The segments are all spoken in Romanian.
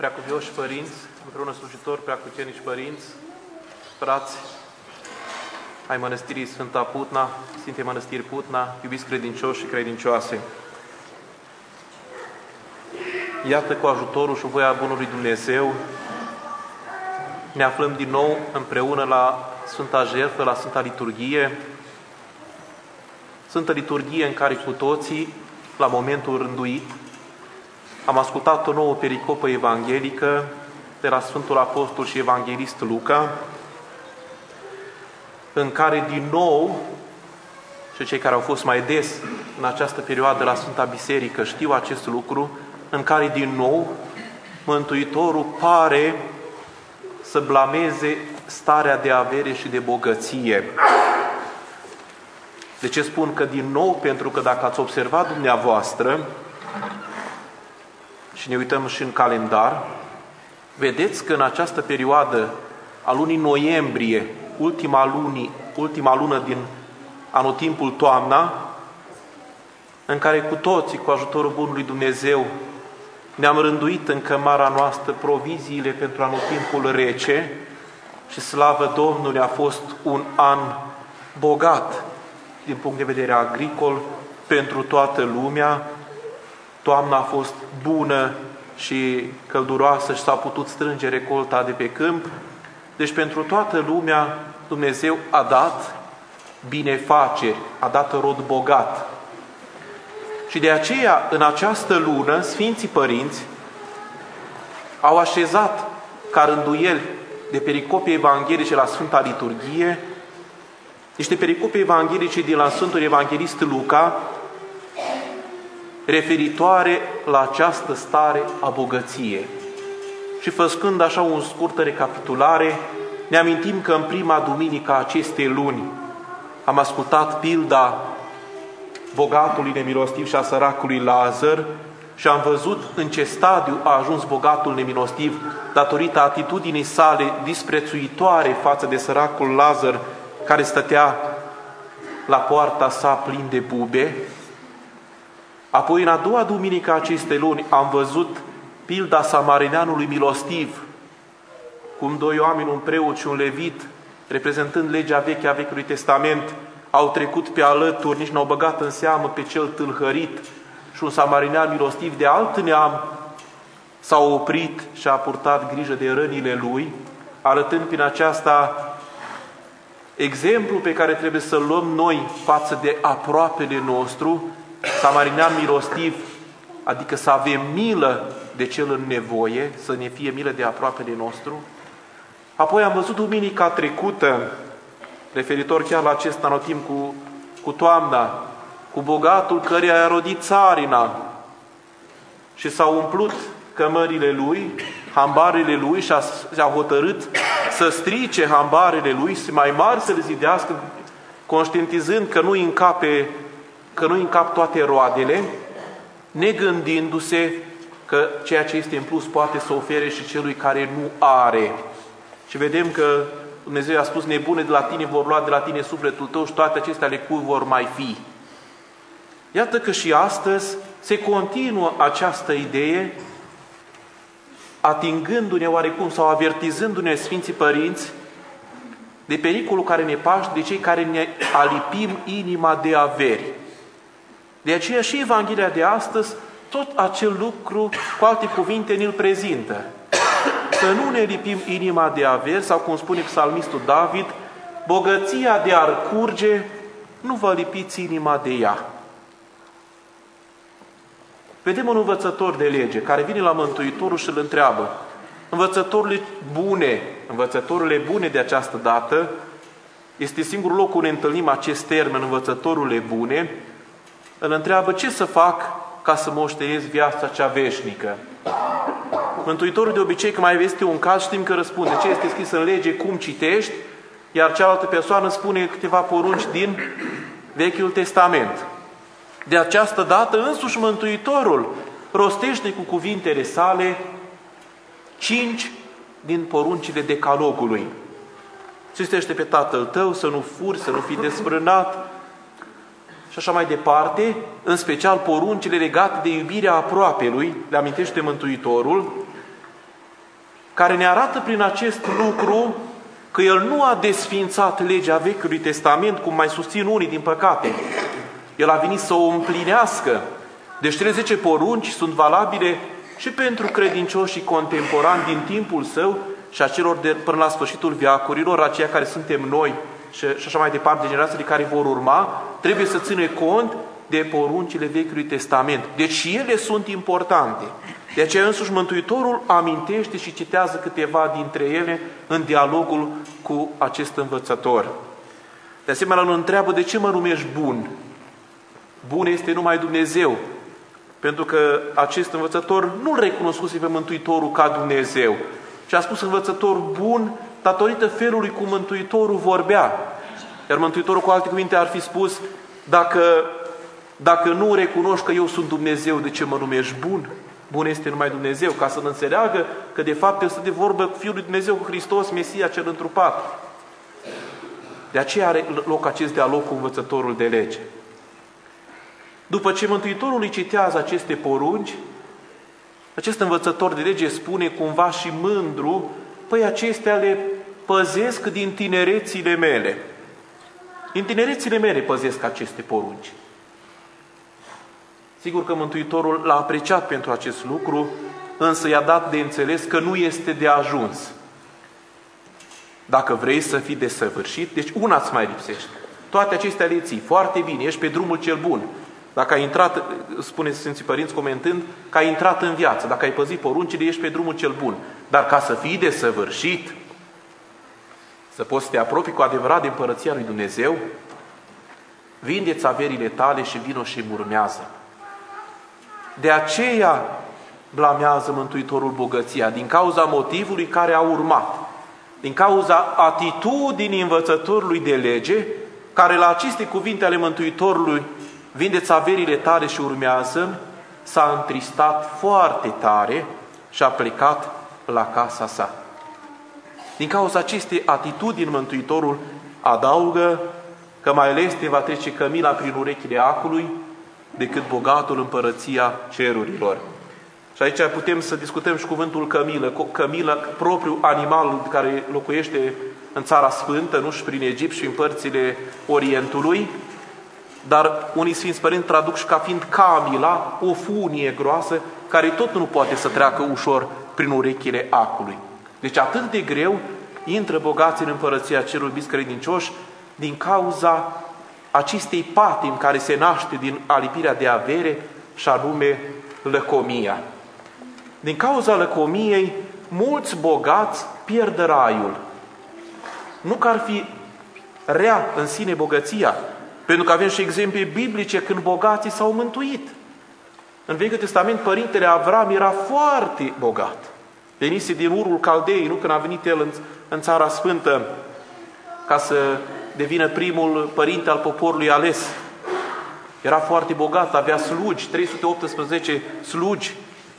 preacuvioși părinți, împreună slujitori, preacucenici părinți, frați ai Mănăstirii Sfânta Putna, Sfintei Mănăstiri Putna, iubiți credincioși și credincioase. Iată, cu ajutorul și voia Bunului Dumnezeu, ne aflăm din nou împreună la Sfânta Jertfă, la Sfânta Liturghie. Sfânta Liturghie în care cu toții, la momentul rânduit, am ascultat o nouă pericopă evanghelică de la Sfântul Apostol și Evanghelist Luca, în care din nou, și cei care au fost mai des în această perioadă la Sfânta Biserică știu acest lucru, în care din nou Mântuitorul pare să blameze starea de avere și de bogăție. De ce spun că din nou? Pentru că dacă ați observat dumneavoastră, și ne uităm și în calendar, vedeți că în această perioadă a lunii noiembrie, ultima lună din anotimpul toamna, în care cu toții, cu ajutorul Bunului Dumnezeu, ne-am rânduit în cămara noastră proviziile pentru anotimpul rece și slavă Domnului, a fost un an bogat din punct de vedere agricol pentru toată lumea. Toamna a fost bună și călduroasă și s-a putut strânge recolta de pe câmp. Deci pentru toată lumea Dumnezeu a dat binefaceri, a dat rod bogat. Și de aceea, în această lună, Sfinții Părinți au așezat ca rânduieli de pericope evanghelice la Sfânta Liturghie, niște pericope evanghelice din la Sfântul Evanghelist Luca, referitoare la această stare a bogăției. Și făcând așa o scurtă recapitulare, ne amintim că în prima duminică a acestei luni am ascultat pilda bogatului nemilostiv și a săracului Lazar și am văzut în ce stadiu a ajuns bogatul nemilostiv datorită atitudinii sale disprețuitoare față de săracul Lazar care stătea la poarta sa plin de bube. Apoi, în a doua duminică a acestei luni, am văzut pilda samarineanului milostiv, cum doi oameni, un preot și un levit, reprezentând legea veche a Vechiului Testament, au trecut pe alături, nici n-au băgat în seamă pe cel tâlhărit, și un samarinean milostiv de alt neam s-a oprit și a purtat grijă de rănile lui, arătând prin aceasta exemplul pe care trebuie să-l luăm noi față de aproapele nostru, samarinean milostiv, adică să avem milă de cel în nevoie, să ne fie milă de aproapele nostru. Apoi am văzut duminica trecută, referitor chiar la acest anotimp cu toamna, cu bogatul căreia a rodit țarina și s-au umplut cămările lui, hambarele lui și a hotărât să strice hambarele lui, să mai mari să le zidească, conștientizând că nu încap toate roadele, negândindu-se că ceea ce este în plus poate să ofere și celui care nu are. Și vedem că Dumnezeu a spus: nebune, de la tine vor lua, de la tine sufletul tău și toate acestea ale cui vor mai fi. Iată că și astăzi se continuă această idee, atingându-ne oarecum sau avertizându-ne Sfinții Părinți de pericolul care ne paște de cei care ne alipim inima de averi. De aceea și Evanghelia de astăzi tot acel lucru, cu alte cuvinte, ne-l prezintă. Să nu ne lipim inima de averi, sau cum spune psalmistul David, bogăția de ar curge, nu vă lipiți inima de ea. Vedem un învățător de lege care vine la Mântuitorul și îl întreabă: învățătorile bune de această dată, este singurul loc unde întâlnim acest termen, învățătorile bune, îl întreabă: ce să fac ca să moștenesc viața cea veșnică? Mântuitorul de obicei, când mai este un caz, știm că răspunde ce este scris în lege, cum citești, iar cealaltă persoană spune câteva porunci din Vechiul Testament. De această dată însuși Mântuitorul rostește cu cuvintele sale 5 din poruncile Decalogului. Cinstește pe tatăl tău, să nu furi, să nu fii desfrânat și așa mai departe, în special poruncile legate de iubirea aproapelui, le amintește Mântuitorul, care ne arată prin acest lucru că El nu a desfințat legea Vechiului Testament, cum mai susțin unii, din păcate. El a venit să o împlinească. Deci cele 10 porunci sunt valabile și pentru credincioșii contemporani din timpul Său și a celor de până la sfârșitul veacurilor, aceia care suntem noi și așa mai departe, generațiile care vor urma, trebuie să țină cont de poruncile Vechiului Testament. Deci și ele sunt importante. De aceea însuși Mântuitorul amintește și citează câteva dintre ele în dialogul cu acest învățător. De asemenea, îl întreabă: de ce mă numești bun? Bun este numai Dumnezeu. Pentru că acest învățător nu-L recunoscuse pe Mântuitorul ca Dumnezeu, ci a spus învățător bun datorită felului cum Mântuitorul vorbea. Iar Mântuitorul, cu alte cuvinte, ar fi spus: dacă nu recunoști că eu sunt Dumnezeu, de ce mă numești bun? Bun este numai Dumnezeu, ca să-L înțeleagă că de fapt El stă de vorbă cu Fiul lui Dumnezeu, cu Hristos, Mesia cel întrupat. De aceea are loc acest dialog cu învățătorul de lege. După ce Mântuitorul îi citează aceste porunci, acest învățător de lege spune cumva și mândru: păi acestea le păzesc din tinerețile mele. Din tinerețile mele păzesc aceste porunci. Sigur că Mântuitorul l-a apreciat pentru acest lucru, însă i-a dat de înțeles că nu este de ajuns. Dacă vrei să fii desăvârșit, deci una îți mai lipsește. Toate acestea le ții foarte bine, ești pe drumul cel bun. Dacă ai intrat, spune Sfinții Părinți comentând, că ai intrat în viață, dacă ai păzit poruncile, ești pe drumul cel bun. Dar ca să fii desăvârșit, să poți să te apropii cu adevărat de împărăția lui Dumnezeu, vinde-ți averile tale și vino și îmi urmează. De aceea blamează Mântuitorul bogăția, din cauza motivului care a urmat, din cauza atitudinii învățătorului de lege, care la aceste cuvinte ale Mântuitorului, vindeți averile tale și urmează, s-a întristat foarte tare și a plecat la casa sa. Din cauza acestei atitudini, Mântuitorul adaugă că mai leste va trece cămila prin urechile acului decât bogatul împărăția cerurilor. Și aici putem să discutăm și cuvântul cămilă. Cămilă, propriu animal care locuiește în Țara Sfântă, nu și prin Egipt și în părțile Orientului, dar unii Sfinți Părinți traduc și ca fiind camila, o funie groasă, care tot nu poate să treacă ușor prin urechile acului. Deci atât de greu intră bogații în împărăția cerului, iubiți credincioși, din cauza acestei patimi care se naște din alipirea de avere, și anume lăcomia. Din cauza lăcomiei, mulți bogați pierd raiul. Nu că ar fi rea în sine bogăția, pentru că avem și exemple biblice când bogații s-au mântuit. În Vechiul Testament, părintele Avram era foarte bogat. Venise din Urul Caldei, nu când a venit el în Țara Sfântă, ca să devină primul părinte al poporului ales. Era foarte bogat, avea slugi, 318 slugi,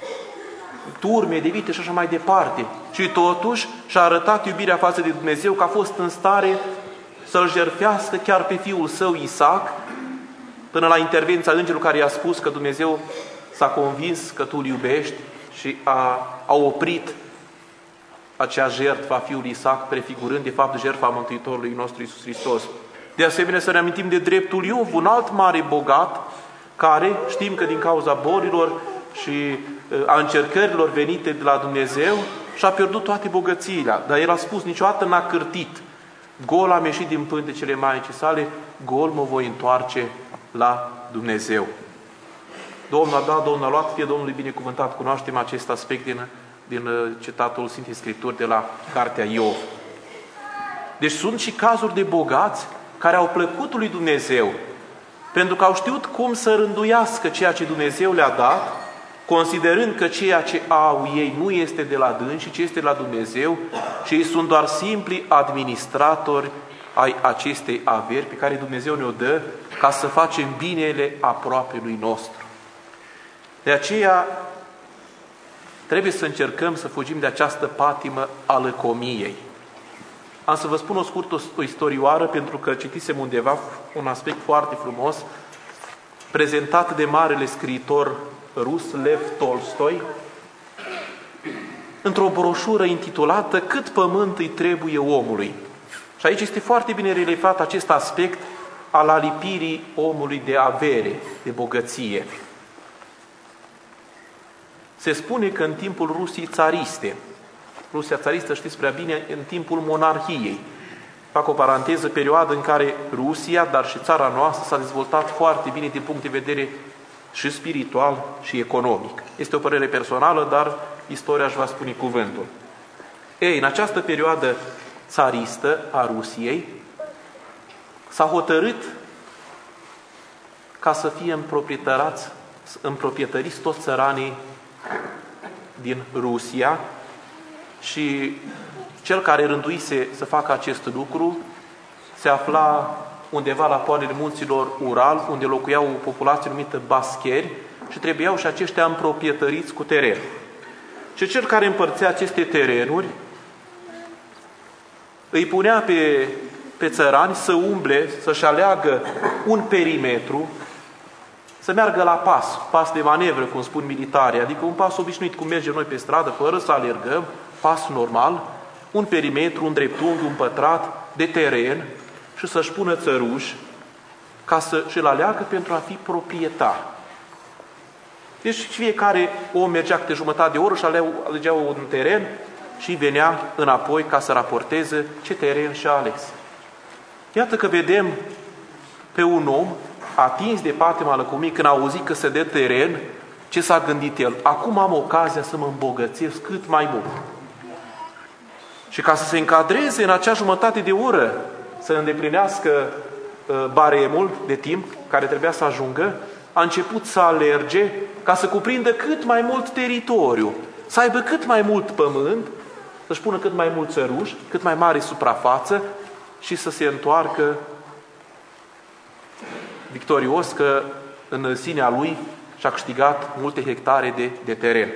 turme de vite și așa mai departe. Și totuși și-a arătat iubirea față de Dumnezeu, că a fost în stare să-l jertfească chiar pe fiul său Isaac, până la intervenția îngerului care i-a spus că Dumnezeu s-a convins că tu îl iubești și a oprit acea jertfă a fiului Isaac, prefigurând de fapt jertfa Mântuitorului nostru Iisus Hristos. De asemenea, să ne amintim de dreptul Iov, un alt mare bogat, care știm că din cauza bolilor și a încercărilor venite de la Dumnezeu și-a pierdut toate bogățiile. Dar el a spus: niciodată n-a cârtit. Gol am ieșit din pântecele Maicii sale, gol mă voi întoarce la Dumnezeu. Domnul a dat, Domnul a luat, fie Domnului binecuvântat. Cunoaștem acest aspect din citatul Sfintei Scripturi de la Cartea Iov. Deci sunt și cazuri de bogați care au plăcut lui Dumnezeu, pentru că au știut cum să rânduiască ceea ce Dumnezeu le-a dat, considerând că ceea ce au ei nu este de la dânsi, ci este de la Dumnezeu, și ei sunt doar simpli administratori ai acestei averi pe care Dumnezeu ne-o dă ca să facem binele aproapelui nostru. De aceea trebuie să încercăm să fugim de această patimă a lăcomiei. Am să vă spun o scurtă istorioară, pentru că citisem undeva un aspect foarte frumos prezentat de marele scriitor rus Lev Tolstoi. într-o broșură intitulată Cât pământ îi trebuie omului. Și aici este foarte bine relevat acest aspect al alipirii omului de avere, de bogăție. Se spune că în timpul Rusiei țariste, Rusia țaristă, știți prea bine, în timpul monarhiei, fac o paranteză, perioadă în care Rusia, dar și țara noastră, s-a dezvoltat foarte bine din punct de vedere și spiritual și economic. Este o părere personală, dar istoria își va spune cuvântul. Ei, în această perioadă țaristă a Rusiei, s-a hotărât ca să fie împroprietăriți toți țăranii din Rusia și cel care rânduise să facă acest lucru se afla undeva la poalele munților Ural, unde locuiau o populație numită bascheri și trebuiau și aceștia împroprietăriți cu teren. Și cel care împărțea aceste terenuri îi punea pe țărani să umble, să-și aleagă un perimetru, să meargă la pas de manevră, cum spun militarii, adică un pas obișnuit, cum mergem noi pe stradă, fără să alergăm, pas normal, un perimetru, un dreptunghi, un pătrat de teren și să-și pună țăruși ca să și-l aleagă pentru a fi proprietar. Deci fiecare om mergea câte jumătate de oră și alegea un teren și venea înapoi ca să raporteze ce teren și-a ales. Iată că vedem pe un om atins de patima lăcomiei când a auzit că se dă teren, ce s-a gândit el? Acum am ocazia să mă îmbogățesc cât mai mult. Și ca să se încadreze în acea jumătate de oră, să îndeplinească baremul de timp care trebuia să ajungă, a început să alerge ca să cuprindă cât mai mult teritoriu, să aibă cât mai mult pământ, să-și pună cât mai mulți țăruși, cât mai mare suprafață și să se întoarcă victorios că în sinea lui și-a câștigat multe hectare de teren.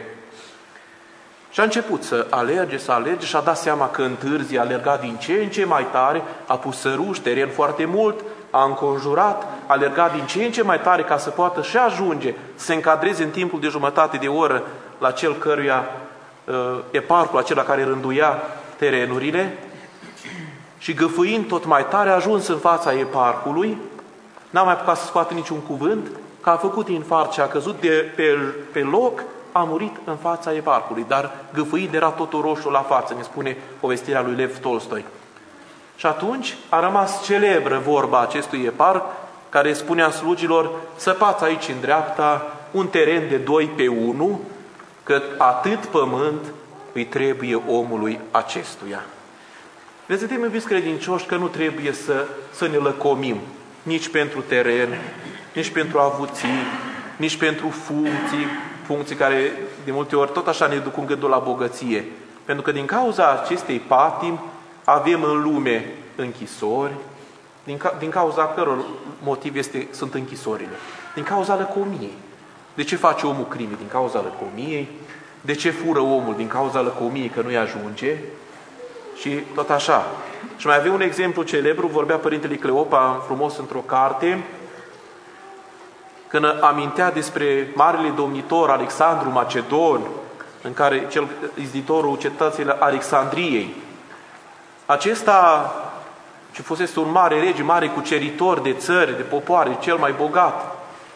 Și a început să alerge și a dat seama că întârzi, a alergat din ce în ce mai tare, a pus săruși, teren foarte mult, a înconjurat, a alergat din ce în ce mai tare ca să poată și ajunge să se încadreze în timpul de jumătate de oră la cel căruia eparcul acela care rânduia terenurile și gâfâind tot mai tare a ajuns în fața eparcului, n-a mai apucat să scoată niciun cuvânt, că a făcut infarct și a căzut pe loc, a murit în fața eparcului, dar gâfâind era totul roșu la față, ne spune povestirea lui Lev Tolstoi. Și atunci a rămas celebră vorba acestui eparc, care spunea slugilor, săpați aici în dreapta un teren de 2 pe 1, că atât pământ îi trebuie omului acestuia. Vedeți, iubiți credincioși, că nu trebuie să ne lăcomim nici pentru teren, nici pentru avuții, nici pentru funcții care de multe ori tot așa ne duc un gândul la bogăție. Pentru că din cauza acestei patimi avem în lume închisori, din cauza căror motiv sunt închisorile. Din cauza lăcomiei. De ce face omul crime? Din cauza lăcomiei. De ce fură omul? Din cauza lăcomiei, că nu-i ajunge. Și tot așa. Și mai avea un exemplu celebru, vorbea Părintele Cleopa frumos într-o carte, când amintea despre marele domnitor Alexandru Macedon, în care cel izditorul cetății Alexandriei. Acesta, ce fusese un mare rege, mare cuceritor de țări, de popoare, cel mai bogat,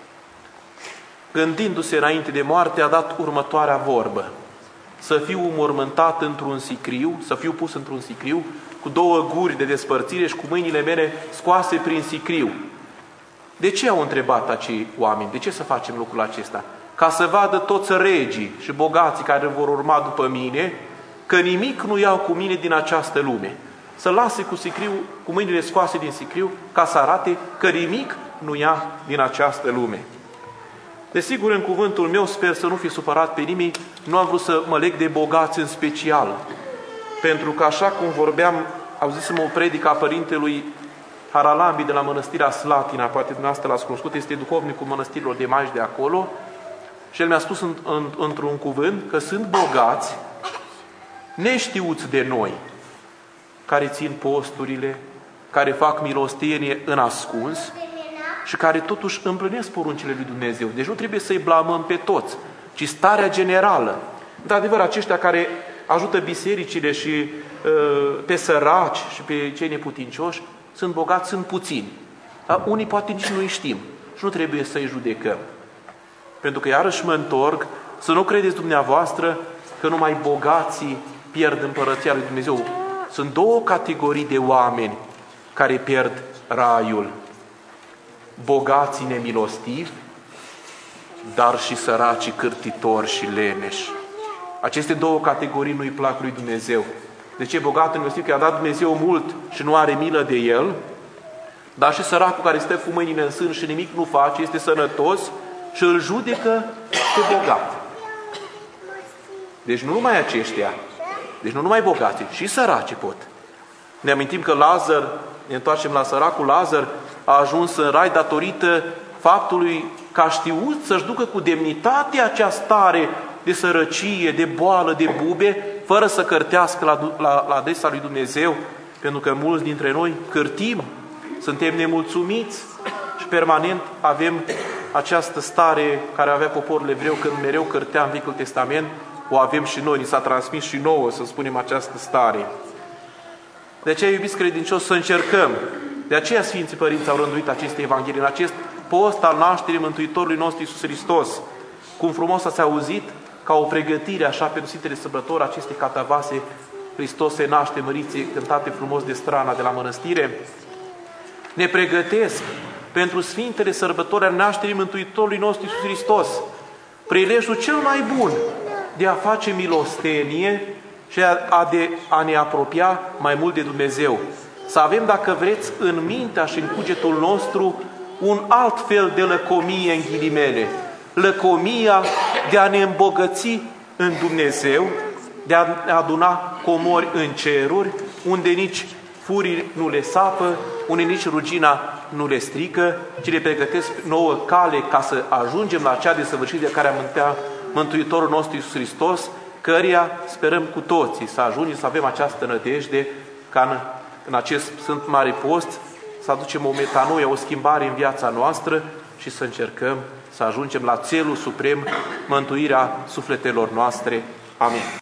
gândindu-se înainte de moarte, a dat următoarea vorbă: să fiu mormântat într-un sicriu, să fiu pus într-un sicriu, cu 2 guri de despărțire și cu mâinile mele scoase prin sicriu. De ce au întrebat acei oameni? De ce să facem lucrul acesta? Ca să vadă toți regii și bogații care vor urma după mine, că nimic nu iau cu mine din această lume. Să lase cu mâinile scoase din sicriu, ca să arate că nimic nu ia din această lume. Desigur, în cuvântul meu, sper să nu fi supărat pe nimeni, nu am vrut să mă leg de bogați în special. Pentru că așa cum vorbeam, auzisem o predică a părintelui Haralambi de la Mănăstirea Slatina, poate dumneavoastră l-ați cunoscut, este duhovnicul mănăstirilor de Maici de acolo, și el mi-a spus într-un cuvânt că sunt bogați neștiuți de noi, care țin posturile, care fac milostenie în ascuns și care totuși împlinesc poruncile lui Dumnezeu. Deci nu trebuie să-i blamăm pe toți, ci starea generală. Într-adevăr, aceștia care ajută bisericile și pe săraci și pe cei neputincioși, sunt bogați, sunt puțini. Dar unii poate nici nu îi știm și nu trebuie să-i judecăm. Pentru că iarăși mă întorc, să nu credeți dumneavoastră că numai bogații pierd împărăția lui Dumnezeu. Sunt două categorii de oameni care pierd raiul. Bogații nemilostivi, dar și săracii cârtitori și leneși. Aceste două categorii nu-i plac lui Dumnezeu. De ce bogatul nemilostiv? Că i-a dat Dumnezeu mult și nu are milă de el, dar și săracul care stă cu mâinile în sân și nimic nu face, este sănătos și îl judecă pe bogat. Deci nu numai aceștia, deci nu numai bogații, și săracii pot. Ne amintim că Lazar, ne întoarcem la săracul Lazar, a ajuns în rai datorită faptului că a știut să-și ducă cu demnitate acea stare de sărăcie, de boală, de bube, fără să cârtească la adresa lui Dumnezeu, pentru că mulți dintre noi cârtim, suntem nemulțumiți și permanent avem această stare care avea poporul evreu când mereu cârtea în Vechiul Testament, o avem și noi, ni s-a transmis și nouă, să spunem, această stare. De aceea, iubiți credincioși, să încercăm. De aceea Sfinții Părinți au rânduit aceste Evanghelii, în acest post al nașterii Mântuitorului nostru Iisus Hristos. Cum frumos ați auzit, ca o pregătire așa pentru Sfintele Sărbători, aceste catavase, Hristos se naște, măriți, cântate frumos de strana de la mănăstire, ne pregătesc pentru Sfintele Sărbători ale nașterii Mântuitorului nostru Iisus Hristos, prilejul cel mai bun de a face milostenie și a ne apropia mai mult de Dumnezeu. Să avem, dacă vreți, în mintea și în cugetul nostru un alt fel de lăcomie, în ghilimele, lăcomia de a ne îmbogăți în Dumnezeu, de a aduna comori în ceruri, unde nici furii nu le sapă, unde nici rugina nu le strică, ci le pregătesc nouă cale ca să ajungem la acea desăvârșire de care amintea Mântuitorul nostru Iisus Hristos, căreia sperăm cu toții să ajungem să avem această nădejde ca în acest Sfânt Mare Post să aducem o metanoie, o schimbare în viața noastră și să încercăm să ajungem la țelul suprem, mântuirea sufletelor noastre. Amin.